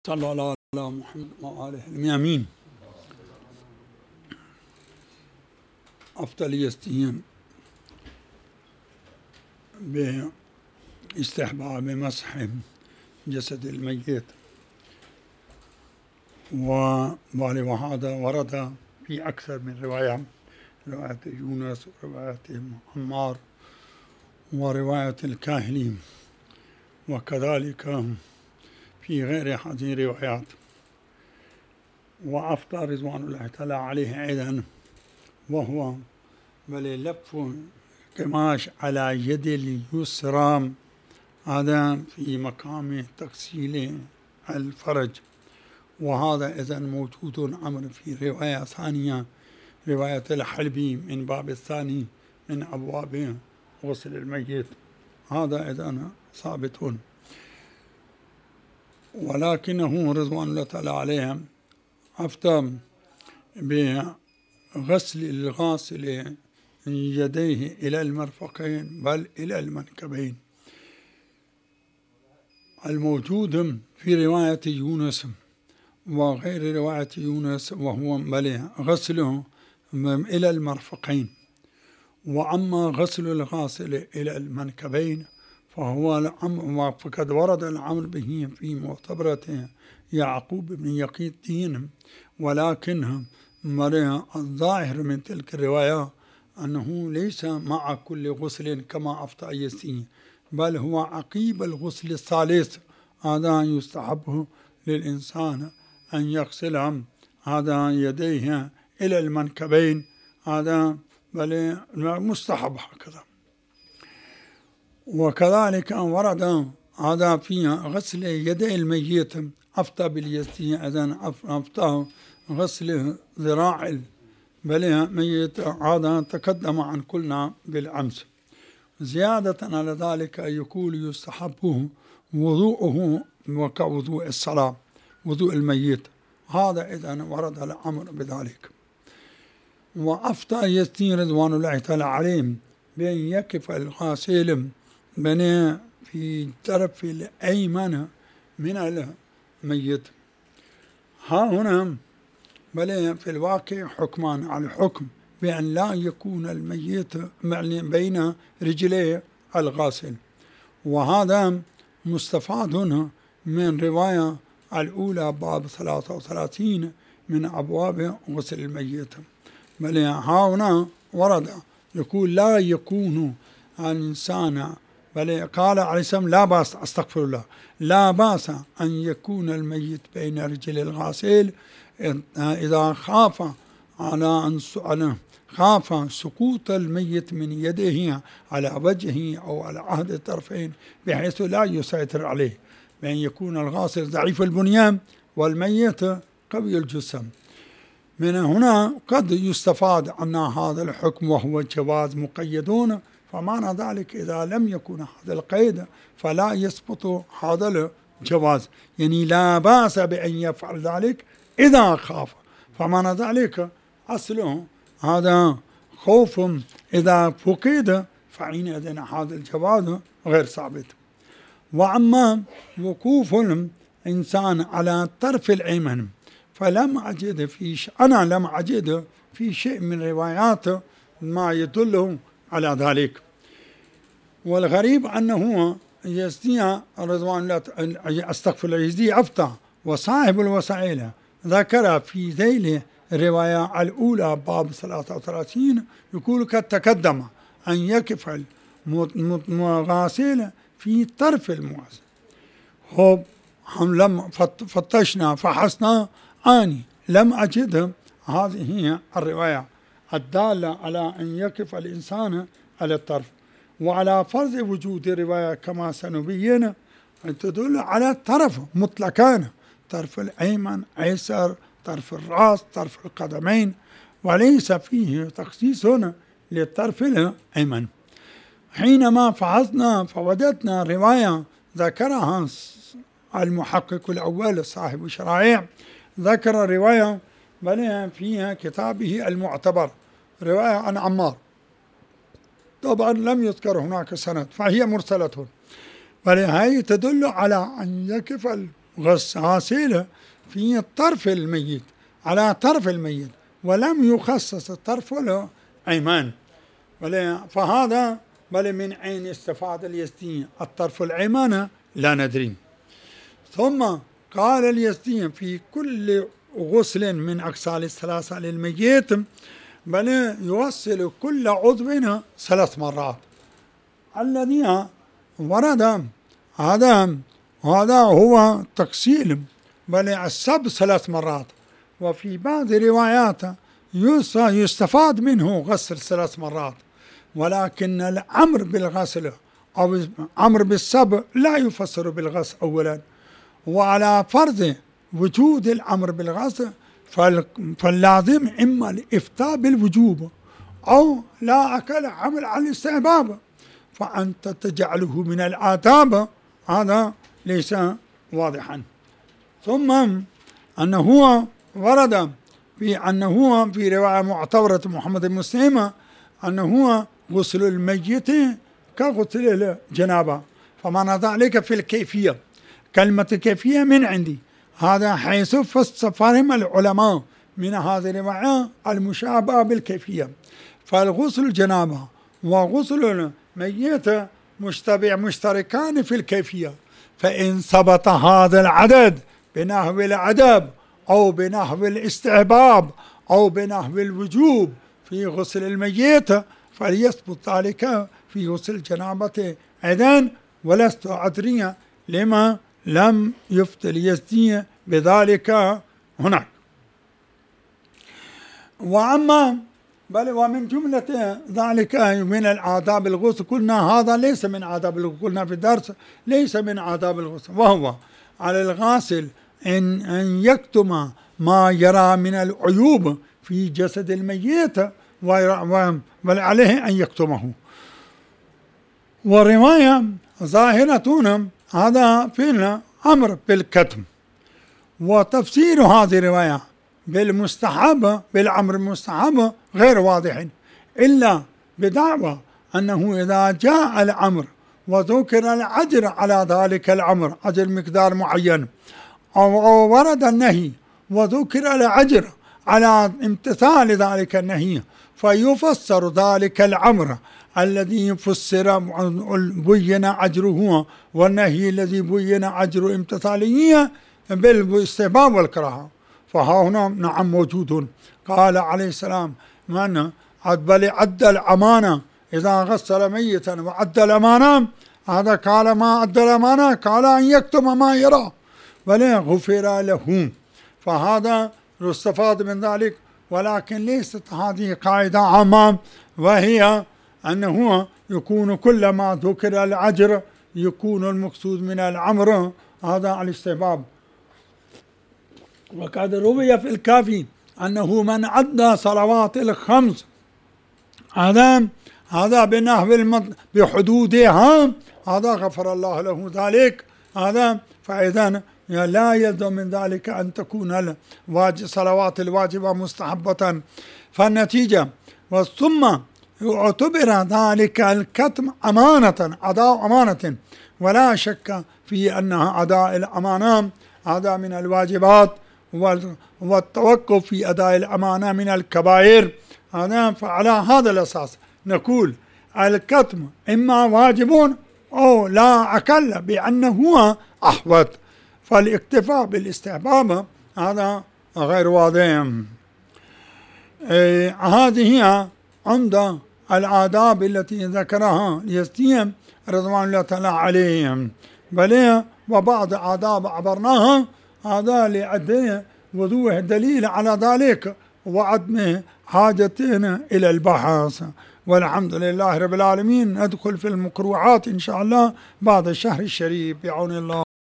صلى الله على محمد وآله الميامين. أفضليتهم باستحباب مسح جسد الميت، وهذا ورد في أكثر من رواية يونس ورواية عمار ورواية الكاهلي، وكذلك في غير هذه الروايات. وأفتى رضوان الله تعالى عليه أيضا وهو بل لف قماش على يد اليسرى، هذا في مقام تغسيل الفرج، وهذا إذن موجود أمر في رواية ثانية، رواية الحلبي من باب الثاني من أبواب غسل الميت، هذا إذن ثابت. ولكنه رضوان الله تعالى عليهم أفتى بغسل الغاسل يديه إلى المرفقين بل إلى المنكبين، الموجود في رواية يونس وغير رواية يونس، وهو بل غسله إلى المرفقين. وأما غسل الغاسل إلى المنكبين فهو الأمر، فقد ورد الأمر به في معتبرة يعقوب بن يقي الدين، ولكن الظاهر من تلك الرواية أنه ليس مع كل غسل كما أفتى يسي، بل هو عقيب الغسل الثالث، هذا يستحب للإنسان أن يغسل هذا يديه إلى المنكبين، هذا بل مستحب هكذا. وكذلك ورد هذا في غسل يدي الميت أفتى باليسي، إذن أفتى غسل ذراع بل ميت، هذا تقدم عن كلنا بالأمس. زيادة على ذلك يقول يستحب وضوءه وكوضوء الصلاة، وضوء الميت، هذا إذن ورد الأمر بذلك. وأفتى يسي رضوان الله تعالى عليهم بأن يقف الغاسل بني في طرف الأيمن من الميت. ها هنا بل في الواقع حكمان على الحكم بأن لا يكون الميت بين رجلي الغاسل، وهذا مستفاد هنا من رواية الأولى باب 33 من أبواب غسل الميت. بل ها هنا ورد يقول لا يكون الإنسان، بل قال عليه السلام لا بأس، أستغفر الله، لا بأس أن يكون الميت بين رجل الغاسل إذا خاف خاف سقوط الميت من يده على وجهه أو على أحد الطرفين بحيث لا يسيطر عليه، بأن يكون الغاسل ضعيف البنيان والميت قوي الجسم. من هنا قد يستفاد أن هذا الحكم وهو الجواز مقيدون، فمعنى ذلك إذا لم يكن هذا القيد فلا يسقط هذا الجواز، يعني لا بأس بأن يفعل ذلك إذا خاف، فمعنى ذلك أصله هذا خوف، إذا فقد فحينئذ هذا الجواز غير ثابت. وأما وقوف الإنسان على طرف الأيمن فلم أجد أنا لم أجد في شيء من روايات ما يدل على ذلك. والغريب أنه يزدي رضوان الله أستغفر الله يزدي أفتى وصاحب الوسائل ذكر في ذيل الرواية الأولى باب 33 يقول قد تقدم أن يقف المغاسل في طرف المغاسل. هم لم فتشنا فحصنا أني لم أجد هذه الرواية الدالة على أن يقف الإنسان على الطرف، وعلى فرض وجود رواية كما سنبين تدل على الطرف مطلقا، طرف الأيمن أيسر، طرف الرأس، طرف القدمين، وليس فيه تخصيص للطرف الأيمن. حينما فحصنا فوجدنا رواية ذكرها المحقق الأول صاحب الشرائع، ذكر رواية بل فيها كتابه المعتبر رواية عن عمار، طبعا لم يذكر هناك سند فهي مرسلة، فهي تدل على أن يقف غسالة في طرف الميت على طرف الميت، ولم يخصص الطرف ولا أيمان، فهذا بل من أين استفاد اليزدي الطرف الأيمن لا ندري. ثم قال اليزدي في كل غسل من أغسال الثلاثة للميت بل يغسل كل عضو 3 مرات. الذي ورد هذا هو تقسيم بل السب 3 مرات، وفي بعض الروايات يستفاد منه غسل 3 مرات، ولكن الأمر بالغسل أو الأمر بالسب لا يفسر بالغسل أولا، وعلى فرض وجود الأمر بالغسل فاللازم إما الإفتاء بالوجوب أو لا أكل عمل على الاستحباب، فأنت تجعله من الآداب هذا ليس واضحا. ثم أنه ورد في رواية معتبرة محمد بن مسلم أنه غسل الميت كغسل الجنابة، فمعنى ذلك في الكيفية، كلمة كيفية من عندي هذا حيث فهم العلماء من هذه الرواية المشابهة بالكيفية، فالغسل الجنابة وغسل الميت مشتركان في الكيفية، فإن ثبت هذا العدد بنحو العدب أو بنحو الاستحباب أو بنحو الوجوب في غسل الميت فليثبت ذلك في غسل الجنابة أيضا، ولست أدري لما لم يفتي اليزدي بذلك هناك. ومن جملة ذلك من الآداب الغسل قلنا هذا ليس من آداب الغسل، قلنا في الدرس ليس من آداب الغسل، وهو على الغاسل أن يكتم ما يرى من العيوب في جسد الميت بل عليه أن يكتمه. والرواية ظاهرة هذا في الأمر بالكتم، وتفسير هذه الرواية بالأمر المستحب غير واضح، إلا بدعوى أنه إذا جاء الأمر وذكر الأجر على ذلك الأمر، أجر مقدار معين، أو ورد النهي وذكر الأجر على امتثال ذلك النهي، فيفسر ذلك الأمر الذي فسر بين أجره والنهي الذي بين أجر امتثاله بالاستحباب والكراهة. فها هنا نعم موجود. قال عليه السلام من بل أدى الأمانة إذا غسل ميتا وأدى الأمانة، هذا قال ما أدى الأمانة قال أن يكتم ما يرى بل غفر له، فهذا يستفاد من ذلك، ولكن ليست هذه قاعدة عامة، وهي أنه يكون كل ما ذكر الأجر يكون المقصود من الأمر هذا على الاستحباب. وقد روي في الكافي أنه من أدى صلوات الخمس هذا بنحو بحدودها هذا غفر الله له ذلك، هذا فإذا لا يلزم من ذلك أن تكون صلوات الواجبة مستحبة. فالنتيجة ثم يعتبر ذلك الكتم أمانة، أداء أمانة، ولا شك في أنها أداء الأمانة هذا من الواجبات، والتوقف في أداء الأمانة من الكبائر. فعلى هذا الأساس نقول الكتم إما واجب أو لا أقل بأنه أحوط، فالاكتفاء بالاستحباب هذا غير واضح. هذه عند الآداب التي ذكرها اليزدي رضوان الله تعالى عليهم، بل وبعض آداب عبرناها هذا لعدم وضوح الدليل على ذلك وعدم حاجتنا إلى البحث. والحمد لله رب العالمين. ندخل في المكروهات إن شاء الله بعد الشهر الشريف بعون الله.